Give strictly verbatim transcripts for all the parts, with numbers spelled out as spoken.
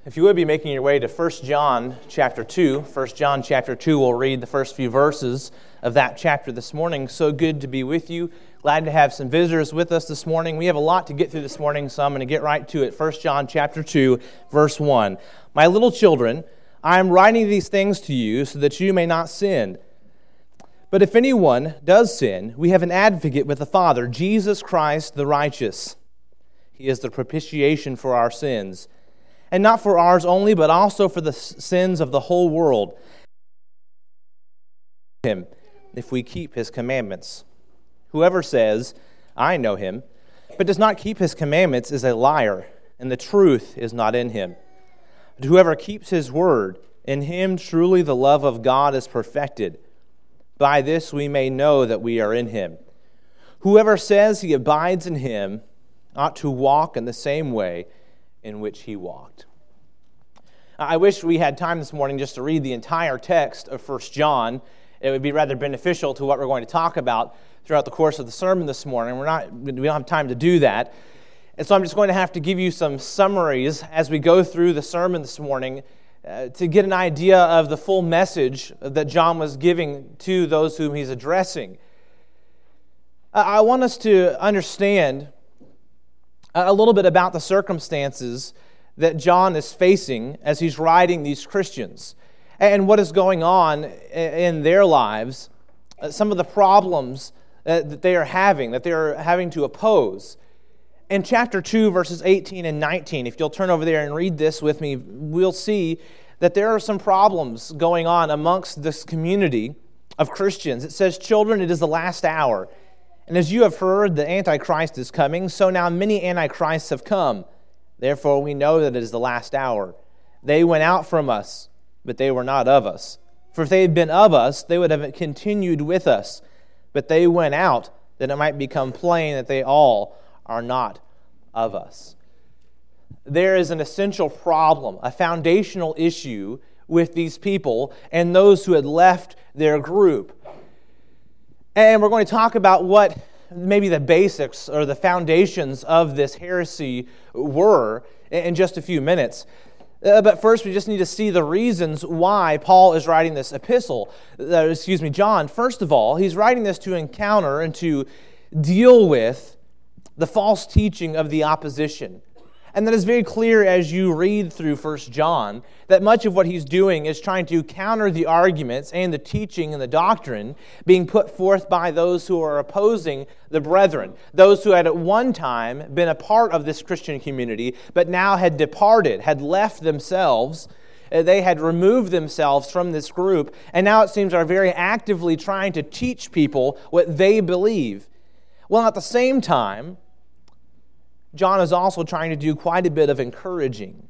If you would be making your way to First John chapter two, First John chapter two, we'll read the first few verses of that chapter this morning. So good to be with you. Glad to have some visitors with us this morning. We have a lot to get through this morning, so I'm going to get right to it. First John chapter two, verse one. My little children, I am writing these things to you so that you may not sin. But if anyone does sin, we have an advocate with the Father, Jesus Christ the righteous. He is the propitiation for our sins. And not for ours only, but also for the sins of the whole world. Him, if we keep His commandments. Whoever says, I know Him, but does not keep His commandments is a liar, and the truth is not in him. But whoever keeps His word, in him truly the love of God is perfected. By this we may know that we are in Him. Whoever says he abides in Him ought to walk in the same way in which He walked. I wish we had time this morning just to read the entire text of First John. It would be rather beneficial to what we're going to talk about throughout the course of the sermon this morning. We're not, we don't have time to do that. And so I'm just going to have to give you some summaries as we go through the sermon this morning uh, to get an idea of the full message that John was giving to those whom he's addressing. I want us to understand a little bit about the circumstances that John is facing as he's writing these Christians and what is going on in their lives, some of the problems that they are having, that they are having to oppose. In chapter two, verses eighteen and nineteen, if you'll turn over there and read this with me, we'll see that there are some problems going on amongst this community of Christians. It says, "Children, it is the last hour. And as you have heard, the Antichrist is coming, so now many Antichrists have come. Therefore we know that it is the last hour. They went out from us, but they were not of us. For if they had been of us, they would have continued with us. But they went out, that it might become plain that they all are not of us." There is an essential problem, a foundational issue with these people and those who had left their group. And we're going to talk about what maybe the basics or the foundations of this heresy were in just a few minutes. Uh, but first, we just need to see the reasons why Paul is writing this epistle. Uh, excuse me, John. First of all, he's writing this to encounter and to deal with the false teaching of the opposition. And that is very clear as you read through First John, that much of what he's doing is trying to counter the arguments and the teaching and the doctrine being put forth by those who are opposing the brethren, those who had at one time been a part of this Christian community, but now had departed, had left themselves. They had removed themselves from this group, and now it seems are very actively trying to teach people what they believe. Well, at the same time, John is also trying to do quite a bit of encouraging,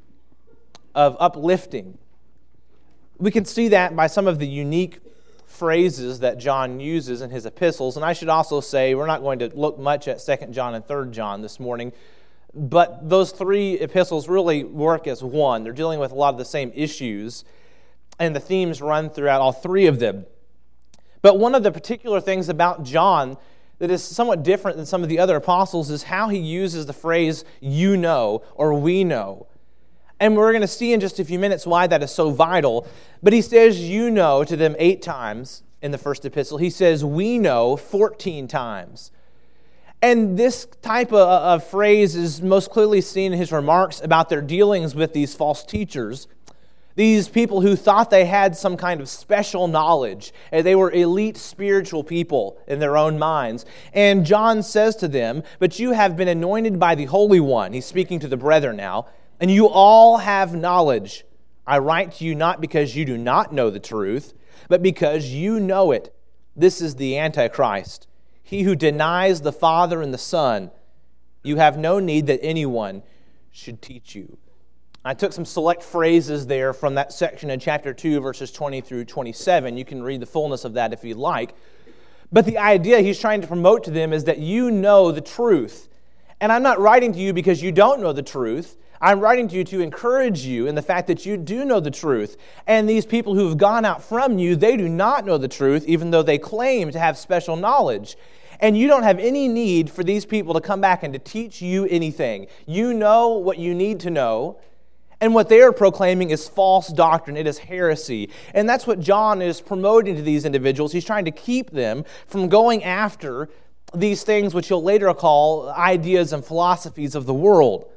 of uplifting. We can see that by some of the unique phrases that John uses in his epistles. And I should also say, we're not going to look much at Second John and Third John this morning, but those three epistles really work as one. They're dealing with a lot of the same issues, and the themes run throughout all three of them. But one of the particular things about John that is somewhat different than some of the other apostles is how he uses the phrase, you know, or we know. And we're going to see in just a few minutes why that is so vital. But he says, you know, to them eight times in the first epistle. He says, we know, fourteen times. And this type of, of phrase is most clearly seen in his remarks about their dealings with these false teachers. These people who thought they had some kind of special knowledge, and they were elite spiritual people in their own minds. And John says to them, but you have been anointed by the Holy One. He's speaking to the brethren now. And you all have knowledge. I write to you not because you do not know the truth, but because you know it. This is the Antichrist, he who denies the Father and the Son. You have no need that anyone should teach you. I took some select phrases there from that section in chapter two, verses twenty through twenty-seven. You can read the fullness of that if you'd like. But the idea he's trying to promote to them is that you know the truth. And I'm not writing to you because you don't know the truth. I'm writing to you to encourage you in the fact that you do know the truth. And these people who have gone out from you, they do not know the truth, even though they claim to have special knowledge. And you don't have any need for these people to come back and to teach you anything. You know what you need to know. And what they are proclaiming is false doctrine. It is heresy. And that's what John is promoting to these individuals. He's trying to keep them from going after these things which he'll later call ideas and philosophies of the world.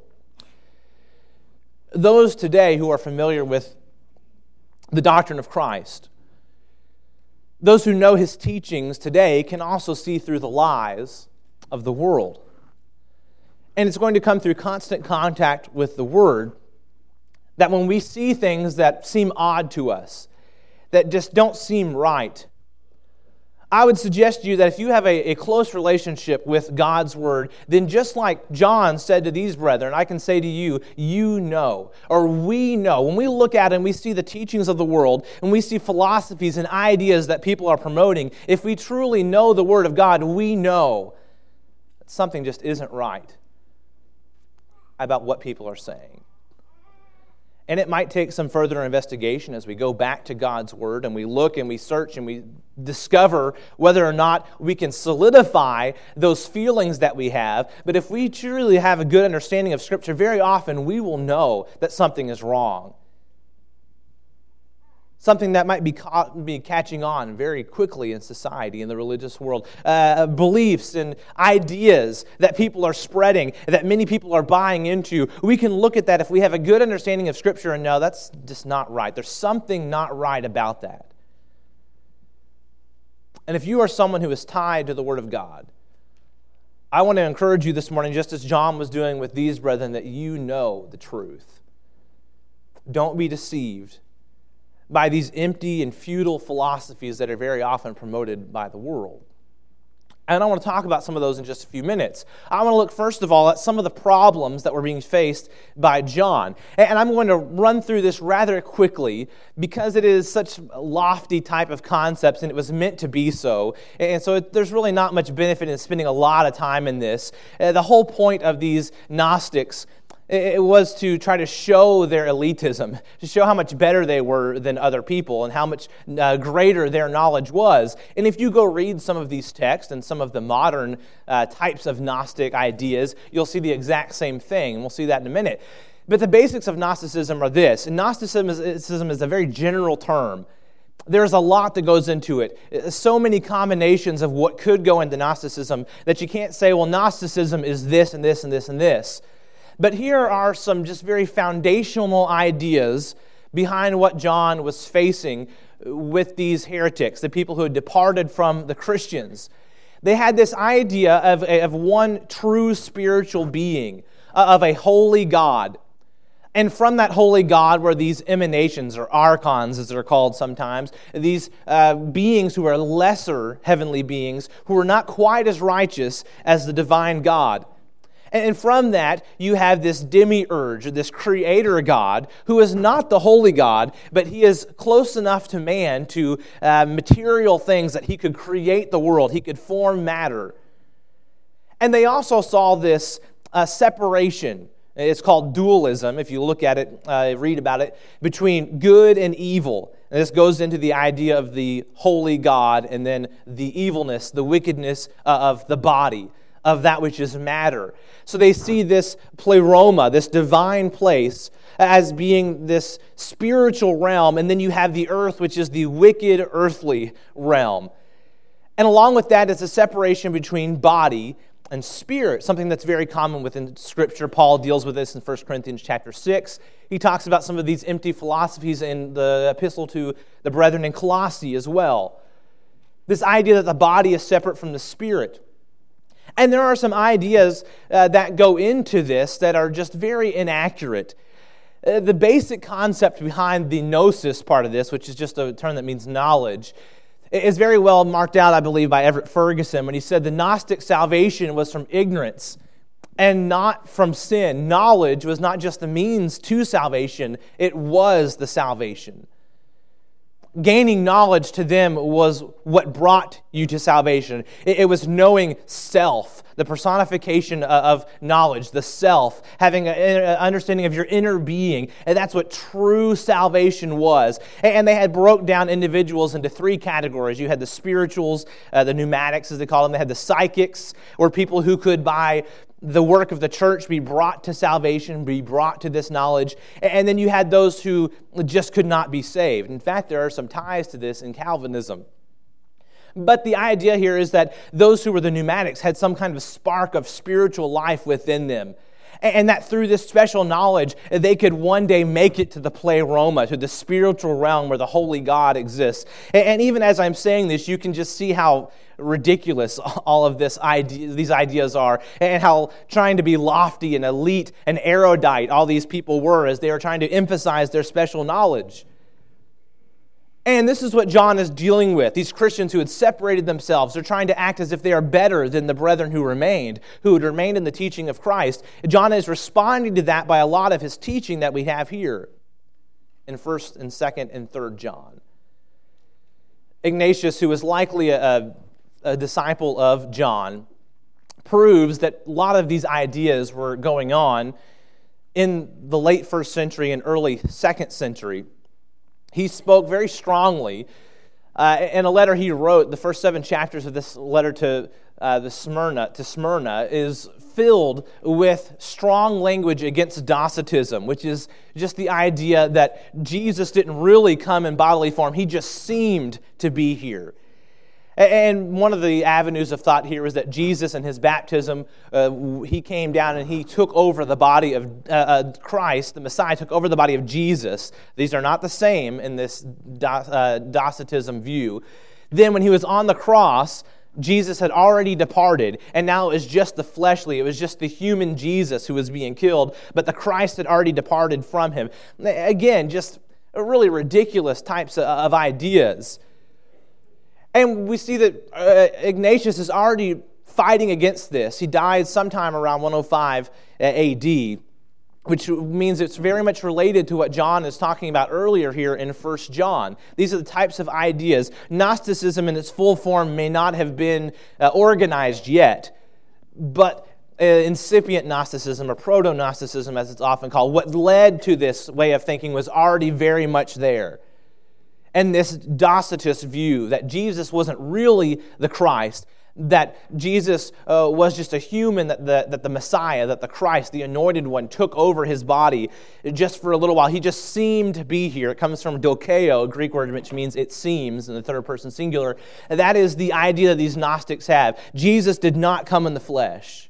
Those today who are familiar with the doctrine of Christ, those who know his teachings today can also see through the lies of the world. And it's going to come through constant contact with the Word that when we see things that seem odd to us, that just don't seem right, I would suggest to you that if you have a, a close relationship with God's Word, then just like John said to these brethren, I can say to you, you know, or we know. When we look at it and we see the teachings of the world, and we see philosophies and ideas that people are promoting, if we truly know the Word of God, we know that something just isn't right about what people are saying. And it might take some further investigation as we go back to God's Word and we look and we search and we discover whether or not we can solidify those feelings that we have. But if we truly have a good understanding of Scripture, very often we will know that something is wrong. Something that might be, caught, be catching on very quickly in society, in the religious world. Uh, beliefs and ideas that people are spreading, that many people are buying into. We can look at that if we have a good understanding of Scripture and know that's just not right. There's something not right about that. And if you are someone who is tied to the Word of God, I want to encourage you this morning, just as John was doing with these brethren, that you know the truth. Don't be deceived by these empty and futile philosophies that are very often promoted by the world. And I want to talk about some of those in just a few minutes. I want to look, first of all, at some of the problems that were being faced by John. And I'm going to run through this rather quickly because it is such a lofty type of concepts and it was meant to be so. And so it, there's really not much benefit in spending a lot of time in this. Uh, the whole point of these Gnostics, it was to try to show their elitism, to show how much better they were than other people and how much uh, greater their knowledge was. And if you go read some of these texts and some of the modern uh, types of Gnostic ideas, you'll see the exact same thing. And we'll see that in a minute. But the basics of Gnosticism are this. And Gnosticism is, is a very general term. There's a lot that goes into it. So many combinations of what could go into Gnosticism that you can't say, well, Gnosticism is this and this and this and this. But here are some just very foundational ideas behind what John was facing with these heretics, the people who had departed from the Christians. They had this idea of, of one true spiritual being, of a holy God. And from that holy God were these emanations, or archons as they're called sometimes, these uh, beings who are lesser heavenly beings, who are not quite as righteous as the divine God. And from that, you have this demiurge, or this creator God, who is not the holy God, but he is close enough to man, to uh, material things, that he could create the world, he could form matter. And they also saw this uh, separation. It's called dualism, if you look at it, uh, read about it, between good and evil. And this goes into the idea of the holy God and then the evilness, the wickedness uh, of the body, of that which is matter. So they see this pleroma, this divine place, as being this spiritual realm, and then you have the earth, which is the wicked earthly realm. And along with that is a separation between body and spirit, something that's very common within Scripture. Paul deals with this in First Corinthians chapter six. He talks about some of these empty philosophies in the epistle to the brethren in Colossae as well. This idea that the body is separate from the spirit. And there are some ideas uh, that go into this that are just very inaccurate. Uh, the basic concept behind the gnosis part of this, which is just a term that means knowledge, is very well marked out, I believe, by Everett Ferguson when he said the Gnostic salvation was from ignorance and not from sin. Knowledge was not just the means to salvation, it was the salvation. Gaining knowledge to them was what brought you to salvation. It was knowing self, the personification of knowledge, the self, having an understanding of your inner being. And that's what true salvation was. And they had broke down individuals into three categories. You had the spirituals, uh, the pneumatics as they call them. They had the psychics, or people who could by the work of the church be brought to salvation, be brought to this knowledge. And then you had those who just could not be saved. In fact, there are some ties to this in Calvinism. But the idea here is that those who were the pneumatics had some kind of spark of spiritual life within them. And that through this special knowledge, they could one day make it to the pleroma, to the spiritual realm where the holy God exists. And even as I'm saying this, you can just see how ridiculous all of this idea, these ideas are, and how trying to be lofty and elite and erudite all these people were as they were trying to emphasize their special knowledge. And this is what John is dealing with. These Christians who had separated themselves, they're trying to act as if they are better than the brethren who remained, who had remained in the teaching of Christ. John is responding to that by a lot of his teaching that we have here in first and second and third John. Ignatius, who was likely a, a disciple of John, proves that a lot of these ideas were going on in the late first century and early second century. He spoke very strongly uh, in a letter he wrote. The first seven chapters of this letter to uh, the Smyrna to Smyrna is filled with strong language against Docetism, which is just the idea that Jesus didn't really come in bodily form; he just seemed to be here. And one of the avenues of thought here is that Jesus and his baptism, uh, he came down and he took over the body of uh, uh, Christ, the Messiah took over the body of Jesus. These are not the same in this Do- uh, Docetism view. Then when he was on the cross, Jesus had already departed, and now it was just the fleshly, it was just the human Jesus who was being killed, but the Christ had already departed from him. Again, just really ridiculous types of ideas. And we see that uh, Ignatius is already fighting against this. He died sometime around one oh five A D, which means it's very much related to what John is talking about earlier here in First John. These are the types of ideas. Gnosticism in its full form may not have been uh, organized yet, but uh, incipient Gnosticism, or proto-Gnosticism as it's often called, what led to this way of thinking was already very much there. And this Docetist view that Jesus wasn't really the Christ, that Jesus uh, was just a human, that the, that the Messiah, that the Christ, the anointed one, took over his body just for a little while. He just seemed to be here. It comes from dokeo, a Greek word which means it seems, in the third person singular. And that is the idea that these Gnostics have. Jesus did not come in the flesh.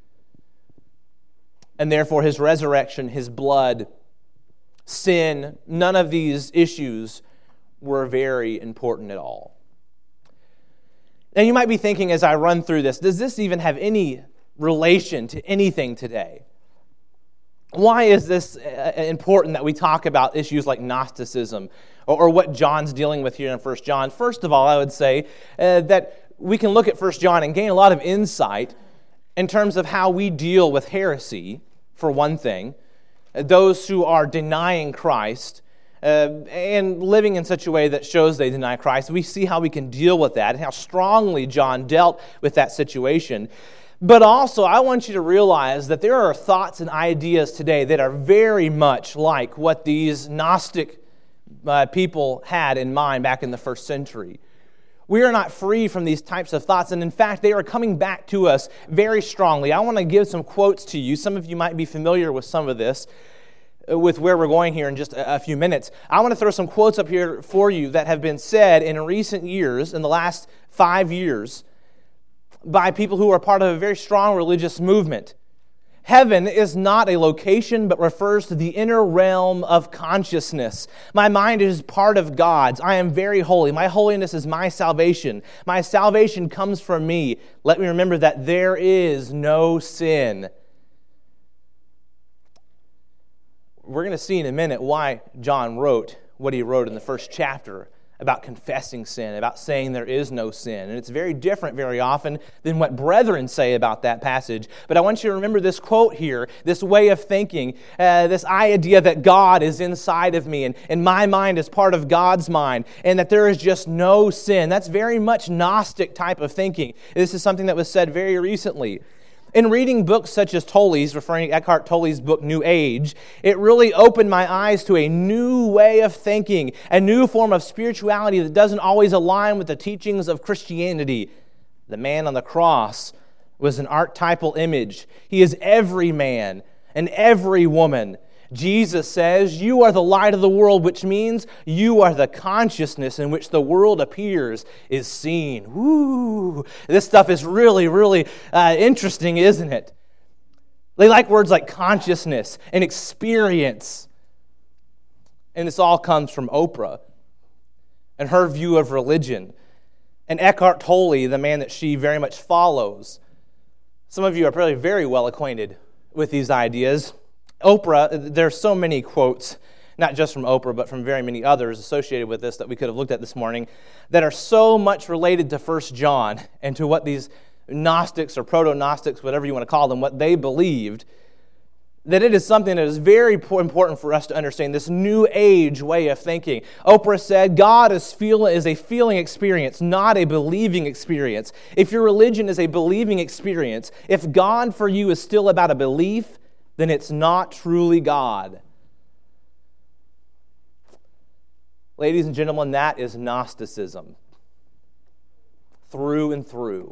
And therefore his resurrection, his blood, sin, none of these issues were very important at all. Now you might be thinking as I run through this, does this even have any relation to anything today? Why is this important that we talk about issues like Gnosticism or, or what John's dealing with here in First John? First of all, I would say uh, that we can look at First John and gain a lot of insight in terms of how we deal with heresy, for one thing, those who are denying Christ, Uh, and living in such a way that shows they deny Christ. We see how we can deal with that and how strongly John dealt with that situation. But also, I want you to realize that there are thoughts and ideas today that are very much like what these Gnostic uh, people had in mind back in the first century. We are not free from these types of thoughts, and in fact, they are coming back to us very strongly. I want to give some quotes to you. Some of you might be familiar with some of this, with where we're going here in just a few minutes. I want to throw some quotes up here for you that have been said in recent years, in the last five years, by people who are part of a very strong religious movement. Heaven is not a location, but refers to the inner realm of consciousness. My mind is part of God's. I am very holy. My holiness is my salvation. My salvation comes from me. Let me remember that there is no sin. We're going to see in a minute why John wrote what he wrote in the first chapter about confessing sin, about saying there is no sin. And it's very different very often than what brethren say about that passage. But I want you to remember this quote here, this way of thinking, uh, this idea that God is inside of me and, and my mind is part of God's mind and that there is just no sin. That's very much Gnostic type of thinking. This is something that was said very recently. In reading books such as Tolle's, referring to Eckhart Tolle's book, New Age, it really opened my eyes to a new way of thinking, a new form of spirituality that doesn't always align with the teachings of Christianity. The man on the cross was an archetypal image. He is every man and every woman. Jesus says, you are the light of the world, which means you are the consciousness in which the world appears is seen. Woo! This stuff is really, really uh, interesting, isn't it? They like words like consciousness and experience. And this all comes from Oprah and her view of religion. And Eckhart Tolle, the man that she very much follows. Some of you are probably very well acquainted with these ideas. Oprah, there's so many quotes, not just from Oprah, but from very many others associated with this that we could have looked at this morning, that are so much related to First John and to what these Gnostics or proto-Gnostics, whatever you want to call them, what they believed, that it is something that is very important for us to understand, this new age way of thinking. Oprah said, God is, feel, is a feeling experience, not a believing experience. If your religion is a believing experience, if God for you is still about a belief, then it's not truly God. Ladies and gentlemen, that is Gnosticism. Through and through.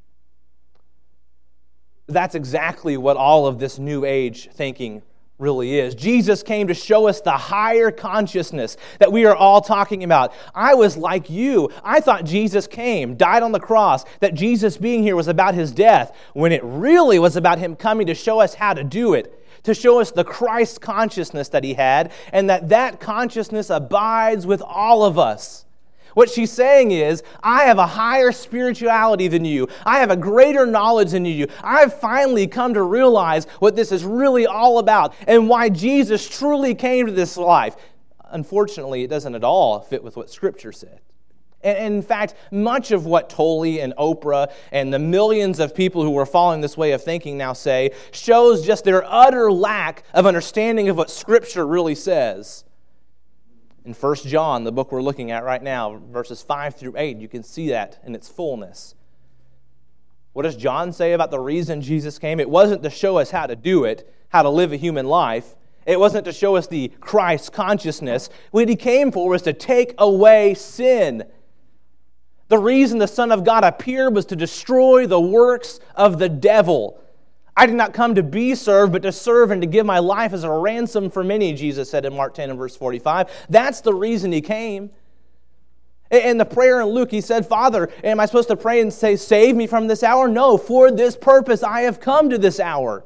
That's exactly what all of this New Age thinking really is. Jesus came to show us the higher consciousness that we are all talking about. I was like you. I thought Jesus came, died on the cross, that Jesus being here was about his death, when it really was about him coming to show us how to do it, to show us the Christ consciousness that he had, and that that consciousness abides with all of us. What she's saying is, I have a higher spirituality than you. I have a greater knowledge than you. I've finally come to realize what this is really all about and why Jesus truly came to this life. Unfortunately, it doesn't at all fit with what Scripture said. And in fact, much of what Tolle and Oprah and the millions of people who are following this way of thinking now say shows just their utter lack of understanding of what Scripture really says. In First John, the book we're looking at right now, verses five through eight, you can see that in its fullness. What does John say about the reason Jesus came? It wasn't to show us how to do it, how to live a human life. It wasn't to show us the Christ consciousness. What he came for was to take away sin. The reason the Son of God appeared was to destroy the works of the devil. I did not come to be served, but to serve and to give my life as a ransom for many, Jesus said in Mark ten and verse forty-five. That's the reason he came. In the prayer in Luke, he said, Father, am I supposed to pray and say, save me from this hour? No, for this purpose I have come to this hour.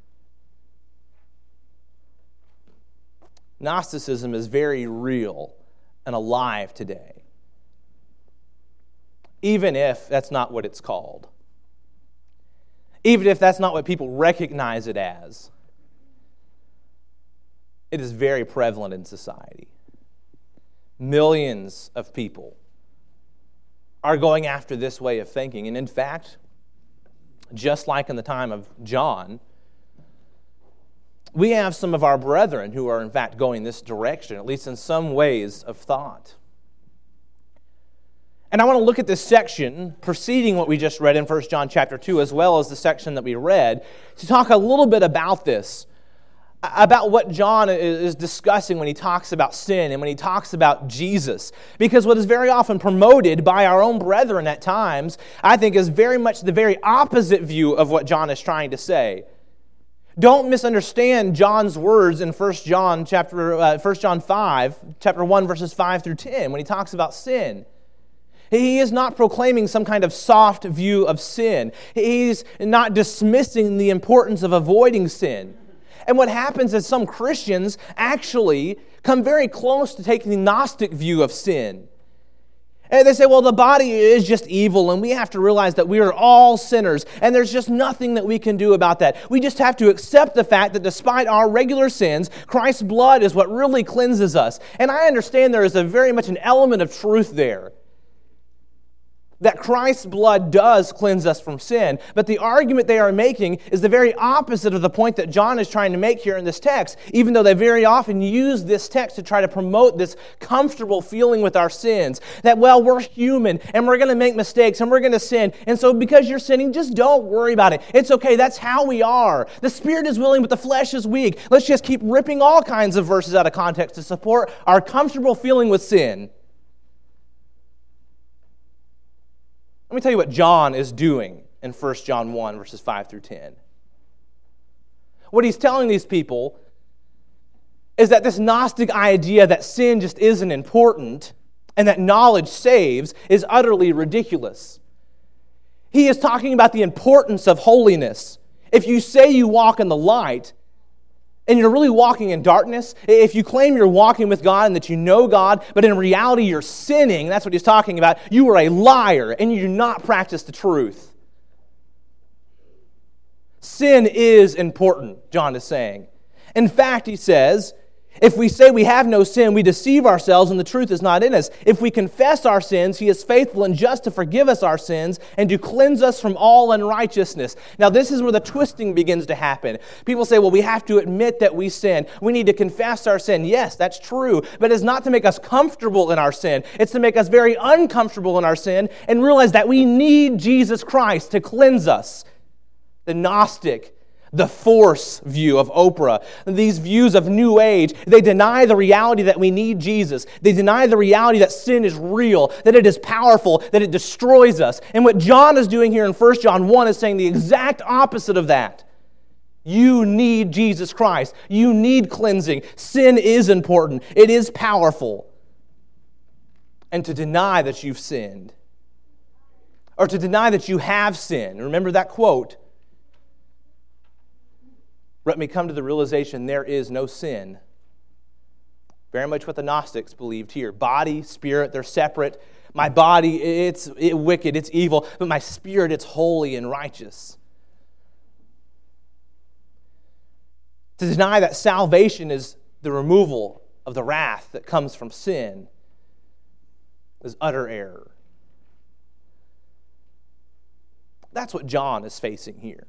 Gnosticism is very real and alive today, even if that's not what it's called. Even if that's not what people recognize it as, it is very prevalent in society. Millions of people are going after this way of thinking. And in fact, just like in the time of John, we have some of our brethren who are in fact going this direction, at least in some ways of thought. And I want to look at this section preceding what we just read in First John chapter two, as well as the section that we read, to talk a little bit about this, about what John is discussing when he talks about sin and when he talks about Jesus. Because what is very often promoted by our own brethren at times, I think, is very much the very opposite view of what John is trying to say. Don't misunderstand John's words in First John chapter uh, First John five, chapter one, verses five through ten, when he talks about sin. He is not proclaiming some kind of soft view of sin. He's not dismissing the importance of avoiding sin. And what happens is some Christians actually come very close to taking the Gnostic view of sin. And they say, well, the body is just evil, and we have to realize that we are all sinners, and there's just nothing that we can do about that. We just have to accept the fact that despite our regular sins, Christ's blood is what really cleanses us. And I understand there is a very much an element of truth there, that Christ's blood does cleanse us from sin. But the argument they are making is the very opposite of the point that John is trying to make here in this text, even though they very often use this text to try to promote this comfortable feeling with our sins. That, well, we're human, and we're going to make mistakes, and we're going to sin. And so because you're sinning, just don't worry about it. It's okay, that's how we are. The Spirit is willing, but the flesh is weak. Let's just keep ripping all kinds of verses out of context to support our comfortable feeling with sin. Let me tell you what John is doing in First John one, verses five through ten. What he's telling these people is that this Gnostic idea that sin just isn't important and that knowledge saves is utterly ridiculous. He is talking about the importance of holiness. If you say you walk in the light and you're really walking in darkness, if you claim you're walking with God and that you know God, but in reality you're sinning, that's what he's talking about, you are a liar and you do not practice the truth. Sin is important, John is saying. In fact, he says, if we say we have no sin, we deceive ourselves and the truth is not in us. If we confess our sins, he is faithful and just to forgive us our sins and to cleanse us from all unrighteousness. Now, this is where the twisting begins to happen. People say, well, we have to admit that we sin. We need to confess our sin. Yes, that's true, but it's not to make us comfortable in our sin. It's to make us very uncomfortable in our sin and realize that we need Jesus Christ to cleanse us. The Gnostic, the force view of Oprah, these views of New Age, they deny the reality that we need Jesus. They deny the reality that sin is real, that it is powerful, that it destroys us. And what John is doing here in First John one is saying the exact opposite of that. You need Jesus Christ. You need cleansing. Sin is important. It is powerful. And to deny that you've sinned, or to deny that you have sinned, remember that quote, let me come to the realization there is no sin. Very much what the Gnostics believed here. Body, spirit, they're separate. My body, it's it, wicked, it's evil, but my spirit, it's holy and righteous. To deny that salvation is the removal of the wrath that comes from sin is utter error. That's what John is facing here.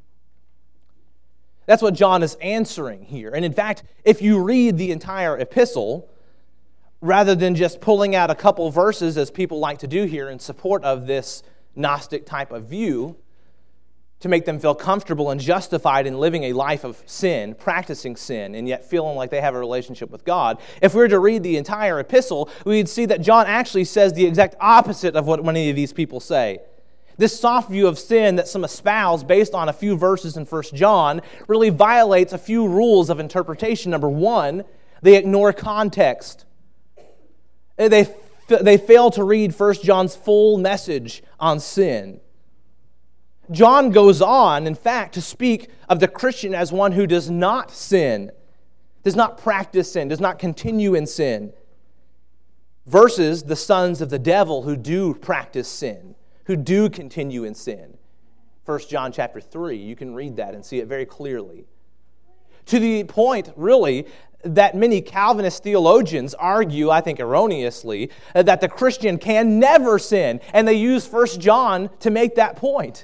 That's what John is answering here. And in fact, if you read the entire epistle, rather than just pulling out a couple verses, as people like to do here in support of this Gnostic type of view, to make them feel comfortable and justified in living a life of sin, practicing sin, and yet feeling like they have a relationship with God, if we were to read the entire epistle, we'd see that John actually says the exact opposite of what many of these people say. This soft view of sin that some espouse based on a few verses in First John really violates a few rules of interpretation. Number one, they ignore context. They, they fail to read First John's full message on sin. John goes on, in fact, to speak of the Christian as one who does not sin, does not practice sin, does not continue in sin, versus the sons of the devil who do practice sin, who do continue in sin. First John chapter three, you can read that and see it very clearly. To the point, really, that many Calvinist theologians argue, I think erroneously, that the Christian can never sin, and they use First John to make that point.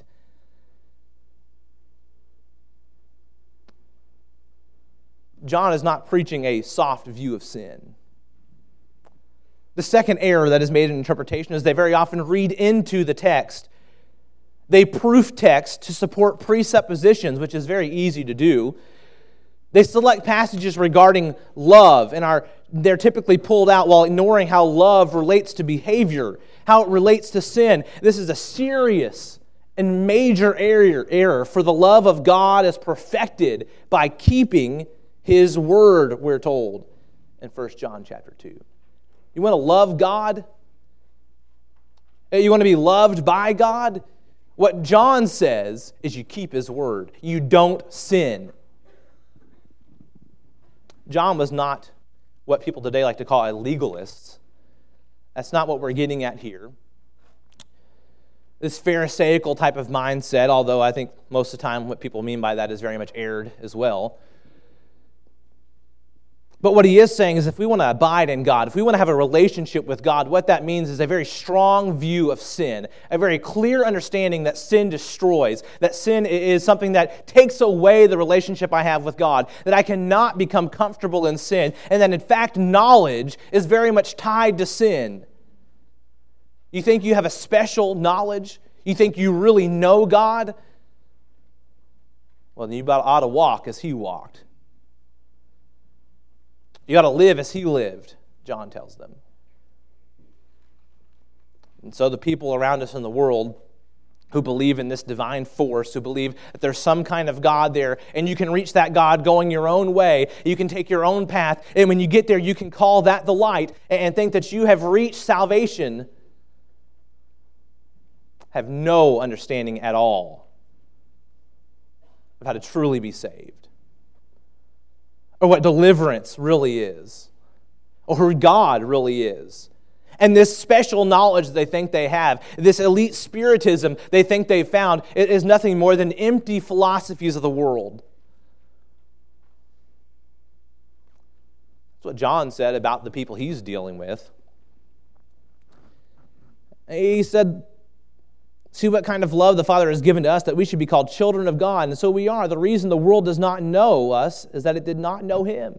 John is not preaching a soft view of sin. The second error that is made in interpretation is they very often read into the text. They proof text to support presuppositions, which is very easy to do. They select passages regarding love, and are they're typically pulled out while ignoring how love relates to behavior, how it relates to sin. This is a serious and major error, error, for the love of God is perfected by keeping His word, we're told in First John chapter two. You want to love God? You want to be loved by God? What John says is you keep His word. You don't sin. John was not what people today like to call a legalist. That's not what we're getting at here. This Pharisaical type of mindset, although I think most of the time what people mean by that is very much erred as well. But what he is saying is if we want to abide in God, if we want to have a relationship with God, what that means is a very strong view of sin, a very clear understanding that sin destroys, that sin is something that takes away the relationship I have with God, that I cannot become comfortable in sin, and that in fact knowledge is very much tied to sin. You think you have a special knowledge? You think you really know God? Well, then you ought to walk as He walked. You got to live as He lived, John tells them. And so the people around us in the world who believe in this divine force, who believe that there's some kind of God there, and you can reach that God going your own way. You can take your own path, and when you get there, you can call that the light and think that you have reached salvation, have no understanding at all of how to truly be saved, or what deliverance really is, or who God really is. And this special knowledge they think they have, this elite spiritism they think they've found, it is nothing more than empty philosophies of the world. That's what John said about the people he's dealing with. He said, see what kind of love the Father has given to us, that we should be called children of God. And so we are. The reason the world does not know us is that it did not know Him.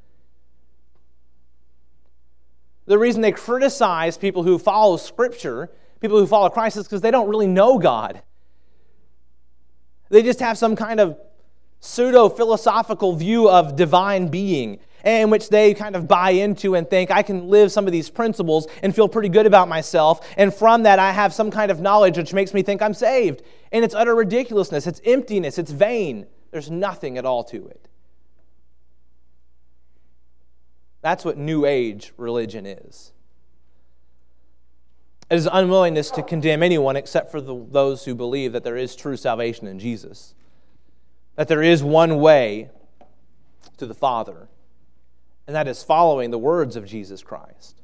The reason they criticize people who follow Scripture, people who follow Christ, is because they don't really know God. They just have some kind of pseudo-philosophical view of divine being, in which they kind of buy into and think, I can live some of these principles and feel pretty good about myself, and from that I have some kind of knowledge which makes me think I'm saved. And it's utter ridiculousness, it's emptiness, it's vain. There's nothing at all to it. That's what New Age religion is. It is unwillingness to condemn anyone except for the, those who believe that there is true salvation in Jesus. That there is one way to the Father, and that is following the words of Jesus Christ.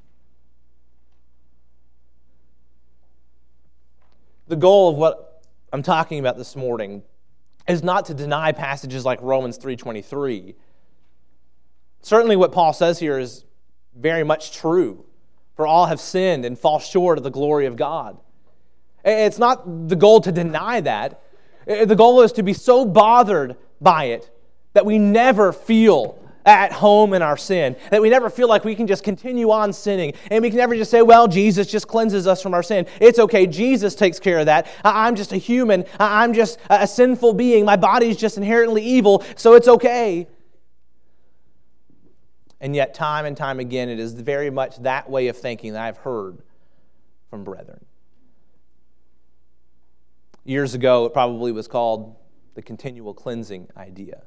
The goal of what I'm talking about this morning is not to deny passages like Romans three twenty-three. Certainly what Paul says here is very much true. For all have sinned and fall short of the glory of God. It's not the goal to deny that. The goal is to be so bothered by it that we never feel at home in our sin, that we never feel like we can just continue on sinning, and we can never just say, well, Jesus just cleanses us from our sin. It's okay, Jesus takes care of that. I'm just a human. I'm just a sinful being. My body's just inherently evil, so it's okay. And yet, time and time again, it is very much that way of thinking that I've heard from brethren. Years ago, it probably was called the continual cleansing idea.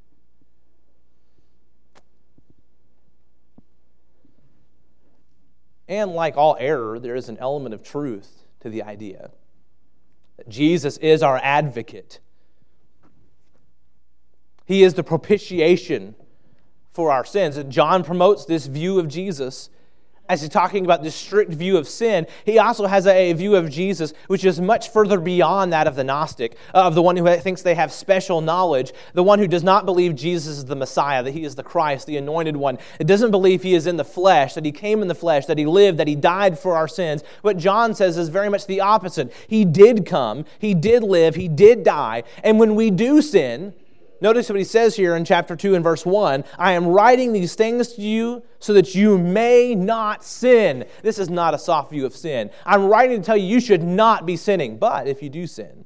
And like all error, there is an element of truth to the idea that Jesus is our advocate. He is the propitiation for our sins. And John promotes this view of Jesus as he's talking about this strict view of sin. He also has a view of Jesus which is much further beyond that of the Gnostic, of the one who thinks they have special knowledge, the one who does not believe Jesus is the Messiah, that He is the Christ, the Anointed One. It doesn't believe He is in the flesh, that He came in the flesh, that He lived, that He died for our sins. What John says is very much the opposite. He did come, He did live, He did die, and when we do sin, notice what he says here in chapter two and verse one, I am writing these things to you so that you may not sin. This is not a soft view of sin. I'm writing to tell you you should not be sinning, but if you do sin.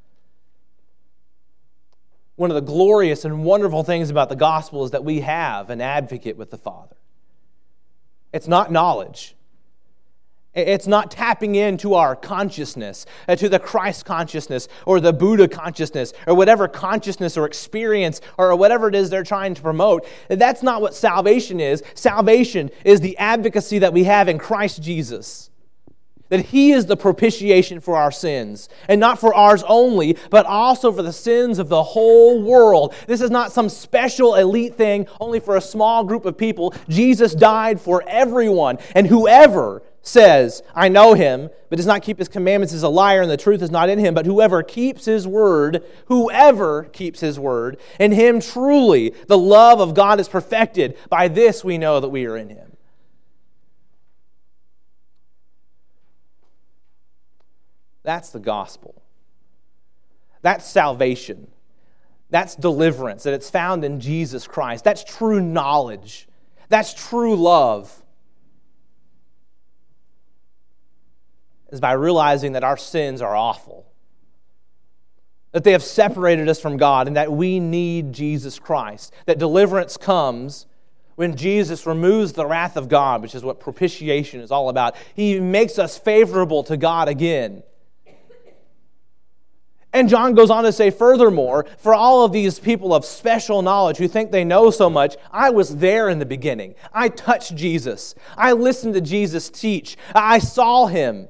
One of the glorious and wonderful things about the gospel is that we have an advocate with the Father. It's not knowledge. It's not tapping into our consciousness, uh, to the Christ consciousness or the Buddha consciousness or whatever consciousness or experience or whatever it is they're trying to promote. That's not what salvation is. Salvation is the advocacy that we have in Christ Jesus. That He is the propitiation for our sins. And not for ours only, but also for the sins of the whole world. This is not some special elite thing only for a small group of people. Jesus died for everyone. And whoever says, I know Him, but does not keep His commandments is a liar, and the truth is not in him. But whoever keeps His word, whoever keeps His word, in him truly the love of God is perfected. By this we know that we are in Him. That's the gospel. That's salvation. That's deliverance, that it's found in Jesus Christ. That's true knowledge. That's true love. Is by realizing that our sins are awful, that they have separated us from God, and that we need Jesus Christ. That deliverance comes when Jesus removes the wrath of God, which is what propitiation is all about. He makes us favorable to God again. And John goes on to say, furthermore, for all of these people of special knowledge who think they know so much, I was there in the beginning. I touched Jesus. I listened to Jesus teach. I saw him.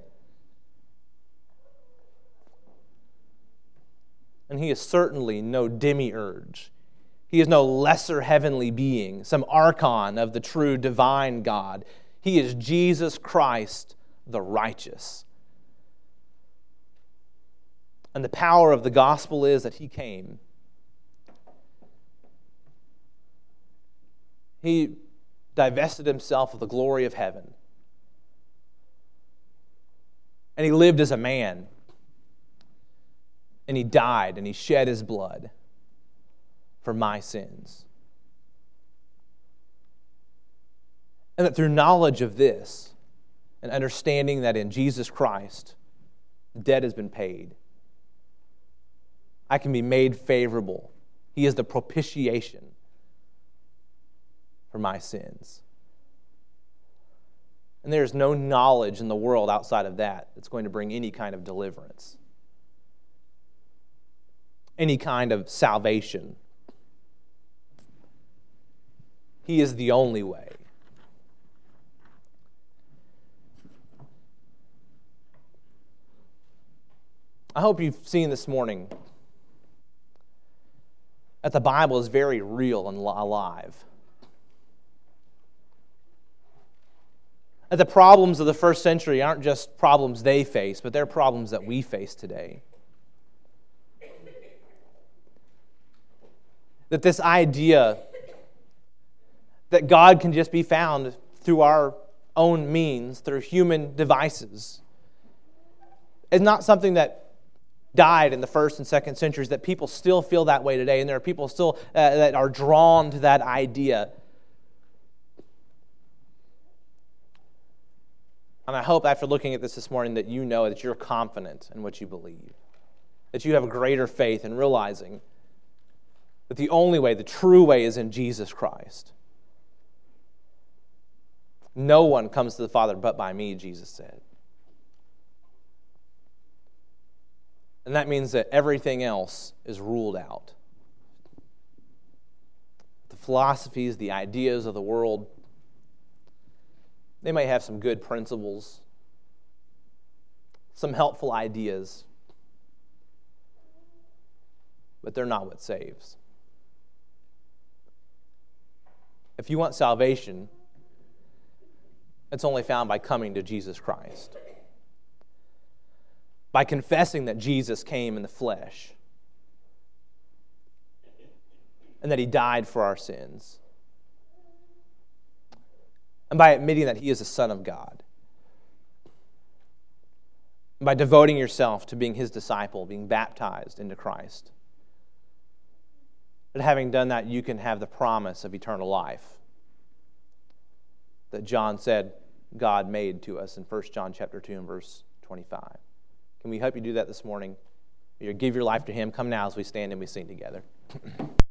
And he is certainly no demiurge. He is no lesser heavenly being, some archon of the true divine God. He is Jesus Christ, the righteous. And the power of the gospel is that he came. He divested himself of the glory of heaven. And he lived as a man. And he died and he shed his blood for my sins. And that through knowledge of this and understanding that in Jesus Christ, the debt has been paid, I can be made favorable. He is the propitiation for my sins. And there is no knowledge in the world outside of that that's going to bring any kind of deliverance, any kind of salvation. He is the only way. I hope you've seen this morning that the Bible is very real and alive. That the problems of the first century aren't just problems they face, but they're problems that we face today. That this idea that God can just be found through our own means, through human devices, is not something that died in the first and second centuries, that people still feel that way today, and there are people still uh, that are drawn to that idea. And I hope after looking at this this morning that you know that you're confident in what you believe, that you have a greater faith in realizing that the only way, the true way, is in Jesus Christ. No one comes to the Father but by me, Jesus said. And that means that everything else is ruled out. The philosophies, the ideas of the world, they may have some good principles, some helpful ideas, but they're not what saves. If you want salvation, it's only found by coming to Jesus Christ, by confessing that Jesus came in the flesh and that he died for our sins, and by admitting that he is the Son of God, and by devoting yourself to being his disciple, being baptized into Christ. But having done that, you can have the promise of eternal life that John said God made to us in First John chapter two and verse twenty-five. Can we help you do that this morning? You give your life to him. Come now as we stand and we sing together.